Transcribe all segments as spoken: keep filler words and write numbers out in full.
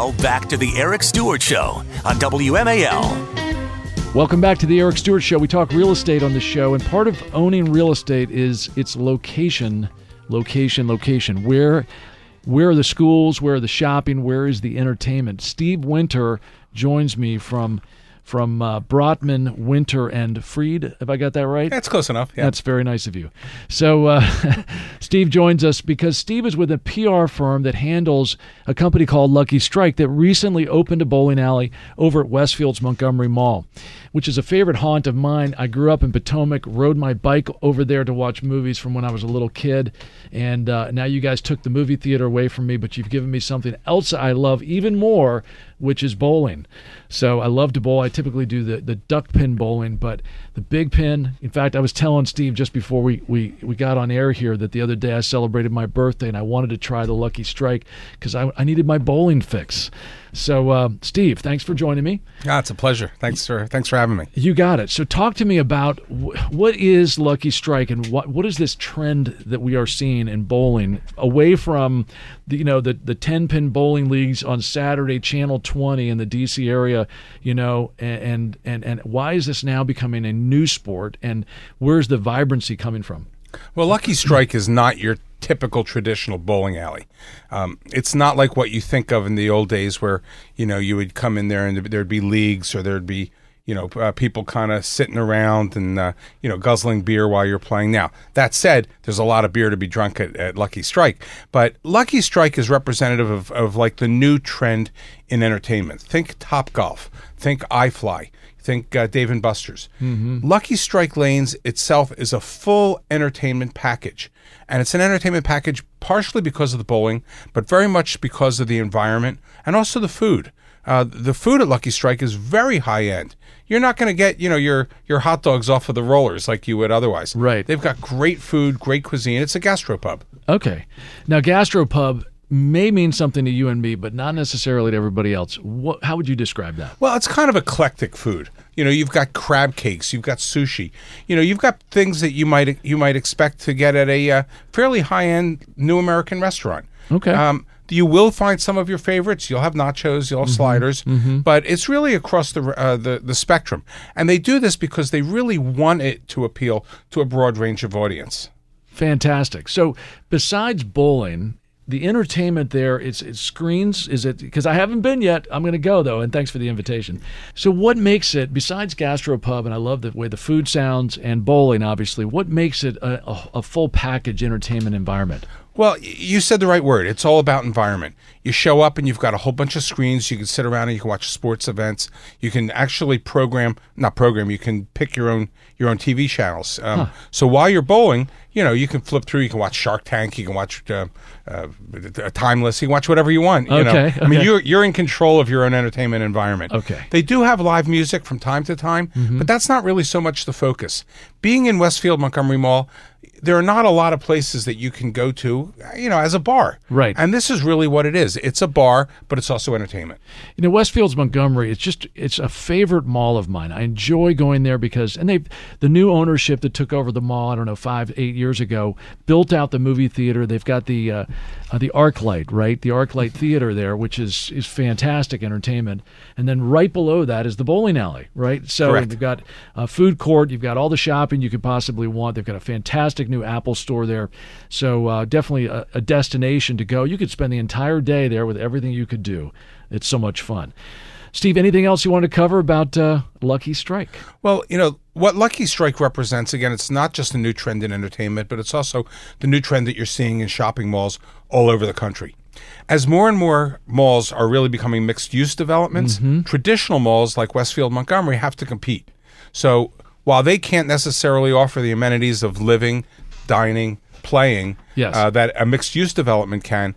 Now, back to the Eric Stewart Show on W M A L. Welcome back to the Eric Stewart Show. We talk real estate on the show, and part of owning real estate is its location, location, location. Where, where are the schools? Where are the shopping? Where is the entertainment? Steve Winter joins me from from uh, Brotman, Winter, and Freed. Have I got that right? That's close enough. Yeah. That's very nice of you. So uh, Steve joins us because Steve is with a P R firm that handles a company called Lucky Strike that recently opened a bowling alley over at Westfield's Montgomery Mall, which is a favorite haunt of mine. I grew up in Potomac, rode my bike over there to watch movies from when I was a little kid, and uh, now you guys took the movie theater away from me, but you've given me something else I love even more, which is bowling. So I love to bowl. I typically do the, the duck pin bowling, but the big pin, in fact, I was telling Steve just before we, we, we got on air here that the other day I celebrated my birthday and I wanted to try the Lucky Strike because I, I needed my bowling fix. So, uh, Steve, thanks for joining me. Yeah, it's a pleasure. Thanks for thanks for having me. You got it. So talk to me about wh- what is Lucky Strike and what what is this trend that we are seeing in bowling away from the, you know, the the ten-pin bowling leagues on Saturday, Channel twenty in the D C area, you know, and and and why is this now becoming a new sport, and where's the vibrancy coming from? Well, Lucky Strike is not your typical traditional bowling alley. Um, it's not like what you think of in the old days where, you know, you would come in there and there'd be leagues or there'd be, you know, uh, people kind of sitting around and, uh, you know, guzzling beer while you're playing. Now, that said, there's a lot of beer to be drunk at, at Lucky Strike. But Lucky Strike is representative of, of like the new trend in entertainment. Think Topgolf. Think iFly. Think uh, Dave and Buster's. Mm-hmm. Lucky Strike Lanes itself is a full entertainment package. And it's an entertainment package partially because of the bowling, but very much because of the environment and also the food. Uh, the food at Lucky Strike is very high end. You're not going to get, you know, your your hot dogs off of the rollers like you would otherwise. Right. They've got great food, great cuisine. It's a gastropub. Okay. Now, gastropub may mean something to you and me, but not necessarily to everybody else. What, how would you describe that? Well, it's kind of eclectic food. You know, you've got crab cakes, you've got sushi. You know, you've got things that you might you might expect to get at a uh, fairly high-end new American restaurant. Okay. Um, you will find some of your favorites. You'll have nachos, you'll have mm-hmm. sliders, mm-hmm. but it's really across the, uh, the the spectrum. And they do this because they really want it to appeal to a broad range of audience. Fantastic. So besides bowling, the entertainment there, it's, it's screens, is it? Because I haven't been yet. I'm going to go, though, and thanks for the invitation. So what makes it, besides gastropub, and I love the way the food sounds, and bowling, obviously, what makes it a, a, a full package entertainment environment? Well, you said the right word. It's all about environment. You show up and you've got a whole bunch of screens. You can sit around and you can watch sports events. You can actually program, not program, you can pick your own your own T V channels. Um, huh. So while you're bowling, you know, you can flip through. You can watch Shark Tank. You can watch uh, uh, Timeless. You can watch whatever you want. You okay, know? okay. I mean, you're, you're in control of your own entertainment environment. Okay. They do have live music from time to time, mm-hmm. but that's not really so much the focus. Being in Westfield Montgomery Mall, there are not a lot of places that you can go to, you know, as a bar. Right. And this is really what it is. It's a bar, but it's also entertainment. You know, Westfield's Montgomery, it's just, it's a favorite mall of mine. I enjoy going there because, and they've, the new ownership that took over the mall, I don't know, five, eight years ago, built out the movie theater. They've got the uh, uh, the ArcLight, right? The ArcLight Theater there, which is, is fantastic entertainment. And then right below that is the bowling alley, right? So Correct. They've got a food court. You've got all the shopping you could possibly want. They've got a fantastic new Apple store there. So uh, definitely a, a destination to go. You could spend the entire day there with everything you could do. It's so much fun. Steve, anything else you want to cover about uh, Lucky Strike? Well, you know, what Lucky Strike represents, again, it's not just a new trend in entertainment, but it's also the new trend that you're seeing in shopping malls all over the country. As more and more malls are really becoming mixed-use developments, mm-hmm. traditional malls like Westfield Montgomery have to compete. So while they can't necessarily offer the amenities of living, dining, playing, yes. uh, that a mixed-use development can,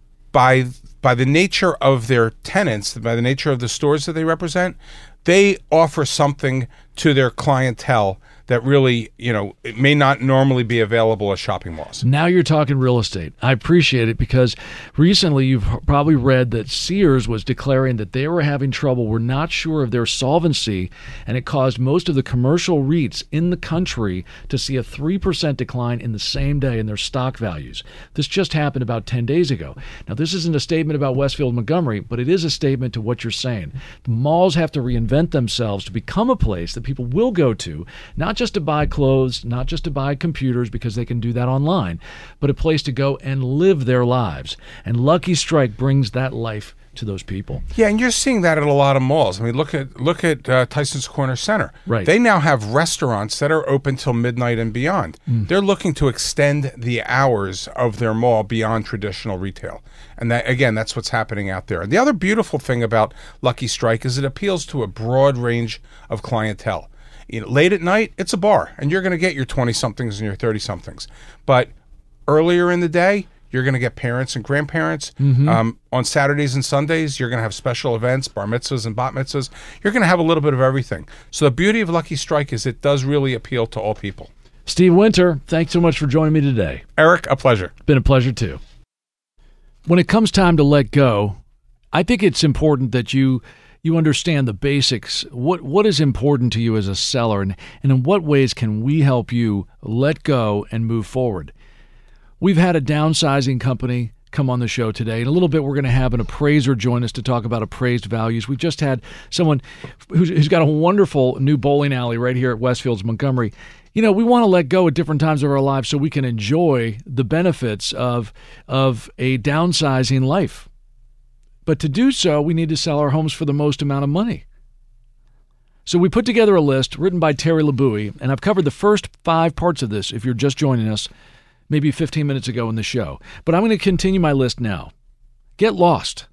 by by the nature of their tenants, by the nature of the stores that they represent, they offer something to their clientele that really, you know, it may not normally be available at shopping malls. Now you're talking real estate. I appreciate it because recently you've probably read that Sears was declaring that they were having trouble. We're not sure of their solvency, and it caused most of the commercial REITs in the country to see a three percent decline in the same day in their stock values. This just happened about ten days ago. Now, this isn't a statement about Westfield Montgomery, but it is a statement to what you're saying. The malls have to reinvent themselves to become a place that people will go to, not just to buy clothes, not just to buy computers because they can do that online, but a place to go and live their lives. And Lucky Strike brings that life to those people. Yeah, and you're seeing that at a lot of malls. I mean, look at look at uh, Tyson's Corner Center. Right. They now have restaurants that are open till midnight and beyond. Mm. They're looking to extend the hours of their mall beyond traditional retail. And that, again, that's what's happening out there. And the other beautiful thing about Lucky Strike is it appeals to a broad range of clientele. You know, late at night, it's a bar, and you're going to get your twenty-somethings and your thirty-somethings. But earlier in the day, you're going to get parents and grandparents. Mm-hmm. Um, on Saturdays and Sundays, you're going to have special events, bar mitzvahs and bat mitzvahs. You're going to have a little bit of everything. So the beauty of Lucky Strike is it does really appeal to all people. Steve Winter, thanks so much for joining me today. Eric, a pleasure. Been a pleasure too. When it comes time to let go, I think it's important that you you understand the basics. What what is important to you as a seller, and, and in what ways can we help you let go and move forward? We've had a downsizing company come on the show today. In a little bit, we're going to have an appraiser join us to talk about appraised values. We've just had someone who's, who's got a wonderful new bowling alley right here at Westfield's Montgomery. You know, we want to let go at different times of our lives so we can enjoy the benefits of, of a downsizing life. But to do so, we need to sell our homes for the most amount of money. So we put together a list written by Terry LeBouy, and I've covered the first five parts of this if you're just joining us, maybe fifteen minutes ago in the show. But I'm going to continue my list now. Get lost.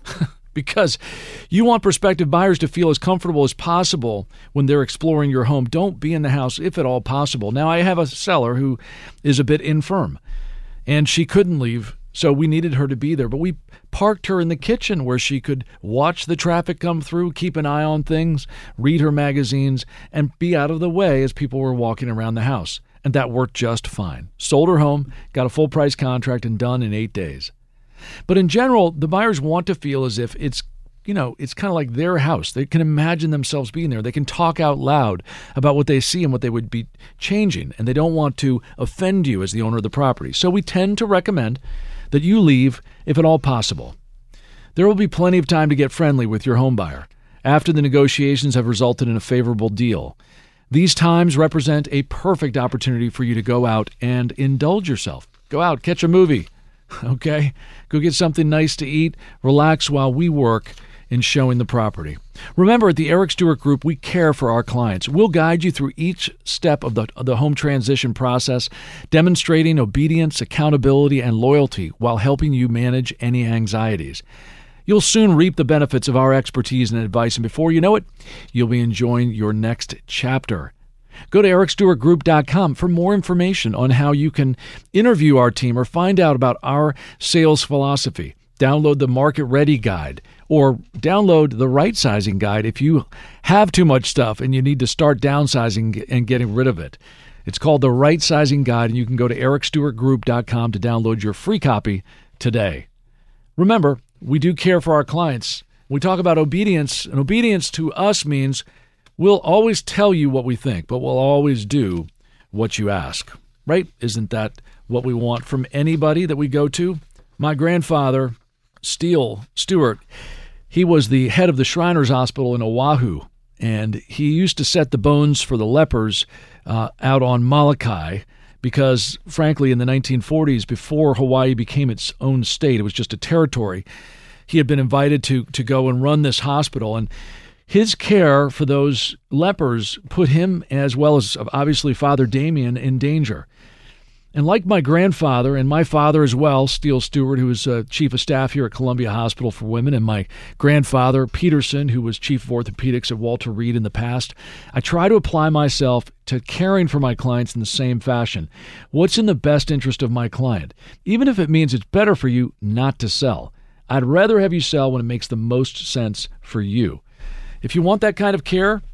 Because you want prospective buyers to feel as comfortable as possible when they're exploring your home. Don't be in the house if at all possible. Now, I have a seller who is a bit infirm, and she couldn't leave, so we needed her to be there. But we parked her in the kitchen where she could watch the traffic come through, keep an eye on things, read her magazines, and be out of the way as people were walking around the house. And that worked just fine. Sold her home, got a full price contract, and done in eight days. But in general, the buyers want to feel as if it's, you know, it's kind of like their house. They can imagine themselves being there. They can talk out loud about what they see and what they would be changing, and they don't want to offend you as the owner of the property. So we tend to recommend that you leave if at all possible. There will be plenty of time to get friendly with your home buyer after the negotiations have resulted in a favorable deal. These times represent a perfect opportunity for you to go out and indulge yourself. Go out, catch a movie, okay? Go get something nice to eat, relax while we work in showing the property. Remember, at the Eric Stewart Group, we care for our clients. We'll guide you through each step of the, of the home transition process, demonstrating obedience, accountability, and loyalty while helping you manage any anxieties. You'll soon reap the benefits of our expertise and advice, and before you know it, you'll be enjoying your next chapter. Go to eric stewart group dot com for more information on how you can interview our team or find out about our sales philosophy. Download the Market Ready Guide or download the Right Sizing Guide if you have too much stuff and you need to start downsizing and getting rid of it. It's called the Right Sizing Guide, and you can go to eric stewart group dot com to download your free copy today. Remember, we do care for our clients. We talk about obedience, and obedience to us means we'll always tell you what we think, but we'll always do what you ask, right? Isn't that what we want from anybody that we go to? My grandfather, Steele Stewart, he was the head of the Shriners Hospital in Oahu, and he used to set the bones for the lepers uh, out on Molokai because, frankly, in the nineteen forties, before Hawaii became its own state, it was just a territory, he had been invited to to go and run this hospital, and his care for those lepers put him, as well as obviously Father Damien, in danger. And like my grandfather and my father as well, Steele Stewart, who was uh, chief of staff here at Columbia Hospital for Women, and my grandfather, Peterson, who was chief of orthopedics at Walter Reed in the past, I try to apply myself to caring for my clients in the same fashion. What's in the best interest of my client? Even if it means it's better for you not to sell. I'd rather have you sell when it makes the most sense for you. If you want that kind of care,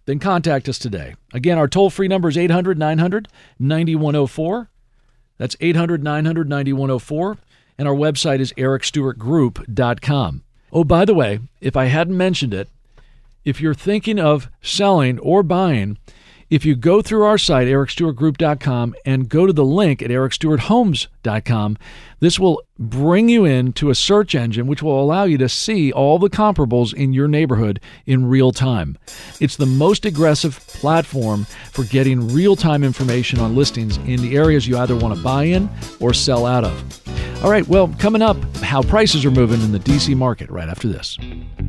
then contact us today. Again, our toll-free number is eight hundred, nine hundred, ninety-one oh four. That's eight hundred, nine hundred, ninety-one oh four. And our website is eric stewart group dot com. Oh, by the way, if I hadn't mentioned it, if you're thinking of selling or buying, if you go through our site, eric stewart group dot com, and go to the link at eric stewart homes dot com, this will bring you into a search engine which will allow you to see all the comparables in your neighborhood in real time. It's the most aggressive platform for getting real-time information on listings in the areas you either want to buy in or sell out of. All right, well, coming up, how prices are moving in the D C market right after this.